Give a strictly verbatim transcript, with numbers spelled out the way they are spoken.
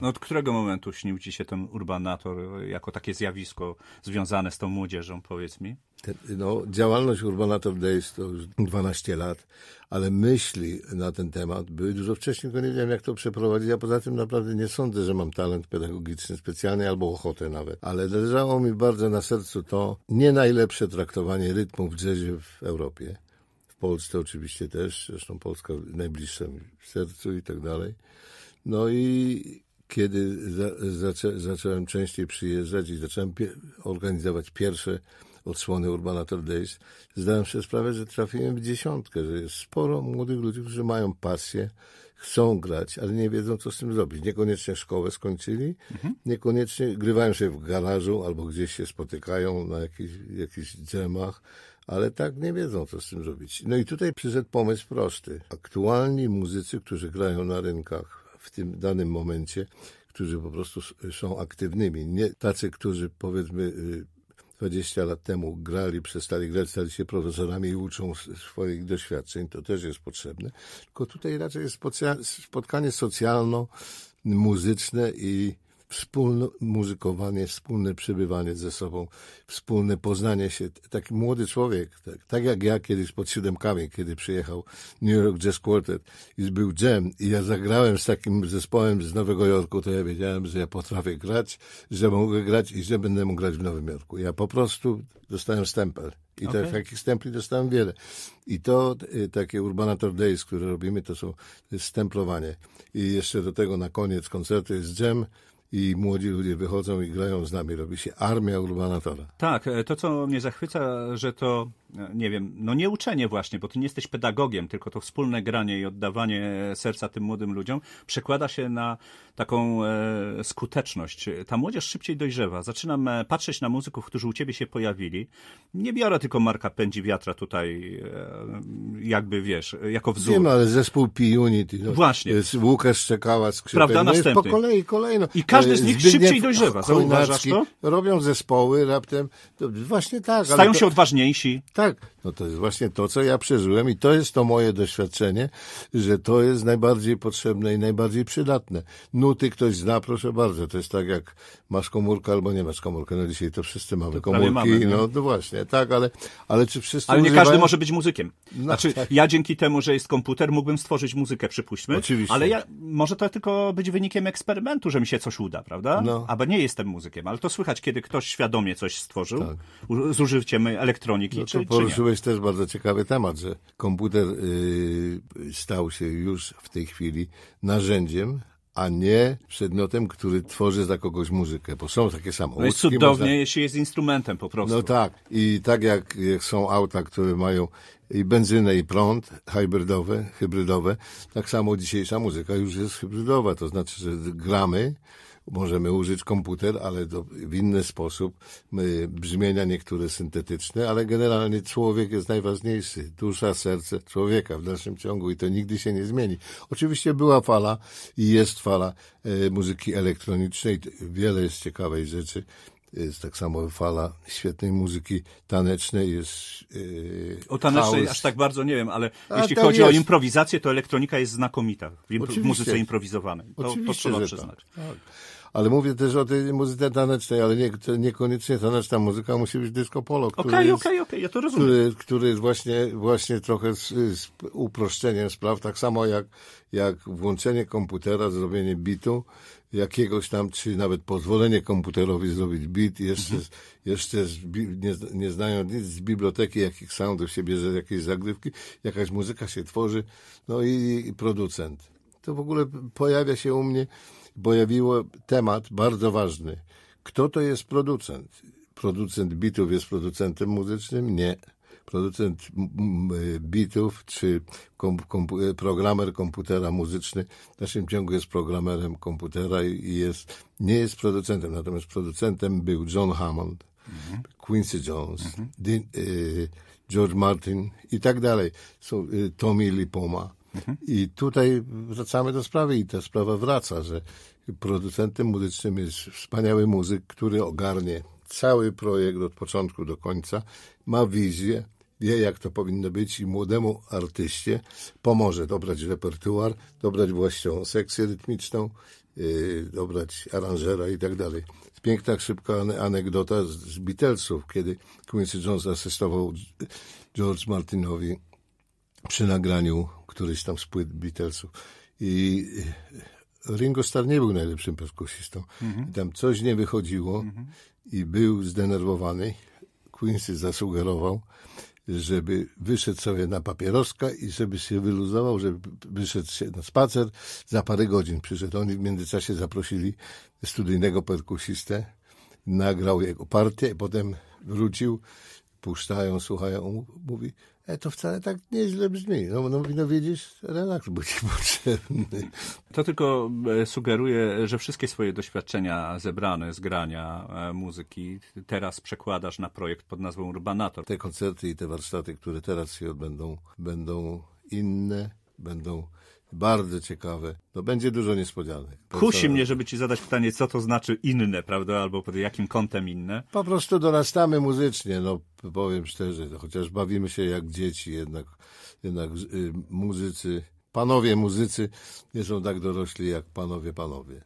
No od którego momentu śnił ci się ten urbanator jako takie zjawisko związane z tą młodzieżą, powiedz mi? No, działalność Urbanator Days to już dwanaście lat, ale myśli na ten temat były dużo wcześniej, tylko nie wiem, jak to przeprowadzić, a poza tym naprawdę nie sądzę, że mam talent pedagogiczny specjalny albo ochotę nawet. Ale leżało mi bardzo na sercu to nie najlepsze traktowanie rytmów w jazzie w Europie. W Polsce oczywiście też, zresztą Polska najbliższa mi w sercu i tak dalej. No i kiedy za, zaczę, zacząłem częściej przyjeżdżać i zacząłem pie, organizować pierwsze odsłony Urbanator Days, zdałem sobie sprawę, że trafiłem w dziesiątkę, że jest sporo młodych ludzi, którzy mają pasję, chcą grać, ale nie wiedzą, co z tym zrobić. Niekoniecznie szkołę skończyli, mhm. niekoniecznie grywają się w garażu albo gdzieś się spotykają na jakichś, jakichś dżemach, ale tak nie wiedzą, co z tym zrobić. No i tutaj przyszedł pomysł prosty. Aktualni muzycy, którzy grają na rynkach w tym danym momencie, którzy po prostu są aktywnymi, nie tacy, którzy powiedzmy dwadzieścia lat temu grali, przestali grać, stali się profesorami i uczą swoich doświadczeń, to też jest potrzebne. Tylko tutaj raczej jest spotkanie socjalno-muzyczne i wspólne muzykowanie, wspólne przebywanie ze sobą, wspólne poznanie się. Taki młody człowiek, tak, tak jak ja kiedyś pod siódemkami, kiedy przyjechał New York Jazz Quartet i był jam i ja zagrałem z takim zespołem z Nowego Jorku, to ja wiedziałem, że ja potrafię grać, że mogę grać i że będę mógł grać w Nowym Jorku. Ja po prostu dostałem stempel. I okay. tak, takich stempli dostałem wiele. I to y, takie Urbanator Days, które robimy, to są to jest stemplowanie. I jeszcze do tego na koniec koncertu jest jam, i młodzi ludzie wychodzą i grają z nami. Robi się armia urbanatora. Tak, to co mnie zachwyca, że to, nie wiem, no nie uczenie właśnie, bo ty nie jesteś pedagogiem, tylko to wspólne granie i oddawanie serca tym młodym ludziom przekłada się na taką e, skuteczność. Ta młodzież szybciej dojrzewa. Zaczynam patrzeć na muzyków, którzy u ciebie się pojawili. Nie biorę tylko Marka Pędzi Wiatra tutaj, e, jakby wiesz, jako wzór. Wiem, ale zespół P-Unity. No, właśnie. Jest Łukasz Szczekała, skrzypek. Prawda, no następny. Po kolei, kolejno. I każdy z nich Zbigniew szybciej dojrzewa. Zauważasz to? Robią zespoły raptem. To właśnie tak. Stają ale to, się odważniejsi. Tak. No to jest właśnie to, co ja przeżyłem i to jest to moje doświadczenie, że to jest najbardziej potrzebne i najbardziej przydatne. Nuty ktoś zna, proszę bardzo. To jest tak, jak masz komórkę albo nie masz komórkę. No dzisiaj to wszyscy mamy to komórki. Mamy, no, no właśnie, tak, ale, ale czy wszyscy Ale nie używają? każdy może być muzykiem. No, znaczy, tak. ja dzięki temu, że jest komputer, mógłbym stworzyć muzykę, przypuśćmy. Oczywiście. Ale ja, może to tylko być wynikiem eksperymentu, że mi się coś uda, prawda? No. Albo nie jestem muzykiem, ale to słychać, kiedy ktoś świadomie coś stworzył, tak. z użyciem elektroniki, no, czy, to poruszyłeś też bardzo ciekawy temat, że komputer y, stał się już w tej chwili narzędziem, a nie przedmiotem, który tworzy dla kogoś muzykę, bo są takie samochódki. No jest cudownie, można... jeśli jest instrumentem po prostu. No tak, i tak jak, jak są auta, które mają i benzynę, i prąd, hybrydowe, hybrydowe, tak samo dzisiejsza muzyka już jest hybrydowa, to znaczy, że gramy, możemy użyć komputer, ale do, w inny sposób, my, brzmienia niektóre syntetyczne, ale generalnie człowiek jest najważniejszy, dusza, serce człowieka w dalszym ciągu i to nigdy się nie zmieni. Oczywiście była fala i jest fala e, muzyki elektronicznej, wiele jest ciekawej rzeczy. Jest tak samo fala świetnej muzyki tanecznej, jest yy, o tanecznej house. Aż tak bardzo nie wiem, ale A jeśli tak chodzi jest. o improwizację, to elektronika jest znakomita w, impro- w muzyce improwizowanej. To, Oczywiście, to trzeba że przyznać. Tak. Tak. Ale mówię też o tej muzyce tanecznej, ale nie, niekoniecznie taneczna muzyka musi być disco polo, Okej, okej, okej, ja to rozumiem. Który, który jest właśnie, właśnie trochę z, z uproszczeniem spraw, tak samo jak, jak włączenie komputera, zrobienie bitu, jakiegoś tam, czy nawet pozwolenie komputerowi zrobić beat, jeszcze, mhm. jeszcze z, nie, nie znając nic z biblioteki, jakich soundów się bierze, jakieś zagrywki, jakaś muzyka się tworzy, no i, i producent. To w ogóle pojawia się u mnie, pojawiło temat bardzo ważny. Kto to jest producent? Producent bitów jest producentem muzycznym? Nie. Producent bitów czy kom, kom, programer komputera muzyczny w naszym ciągu jest programerem komputera i jest, nie jest producentem. Natomiast producentem był John Hammond, mhm. Quincy Jones, mhm. Dean, y, George Martin i tak dalej. Są y, Tommy Lipoma. Mhm. I tutaj wracamy do sprawy i ta sprawa wraca, że producentem muzycznym jest wspaniały muzyk, który ogarnie cały projekt od początku do końca, ma wizję, wie jak to powinno być i młodemu artyście pomoże dobrać repertuar, dobrać właściwą sekcję rytmiczną yy, dobrać aranżera i tak dalej. Piękna, szybka anegdota z, z Beatlesów, kiedy Quincy Jones asystował George Martinowi przy nagraniu któryś tam z płyt Beatlesów. I Ringo Starr nie był najlepszym perkusistą. Mhm. I tam coś nie wychodziło mhm. i był zdenerwowany. Quincy zasugerował, żeby wyszedł sobie na papieroska i żeby się wyluzował, żeby wyszedł się na spacer. Za parę godzin przyszedł. Oni w międzyczasie zaprosili studyjnego perkusistę, nagrał jego partię i potem wrócił, puszczają, słuchają, mówi, e, to wcale tak nieźle brzmi. No, no, no widzisz, relaks był ci potrzebny. To tylko sugeruje, że wszystkie swoje doświadczenia zebrane z grania muzyki teraz przekładasz na projekt pod nazwą Urbanator. Te koncerty i te warsztaty, które teraz się odbędą, będą inne, będą bardzo ciekawe. No będzie dużo niespodzianek. To Kusi co... mnie, żeby ci zadać pytanie, co to znaczy inne, prawda? Albo pod jakim kątem inne? Po prostu dorastamy muzycznie, no powiem szczerze. Chociaż bawimy się jak dzieci, jednak, jednak y, muzycy, panowie muzycy nie są tak dorośli jak panowie panowie.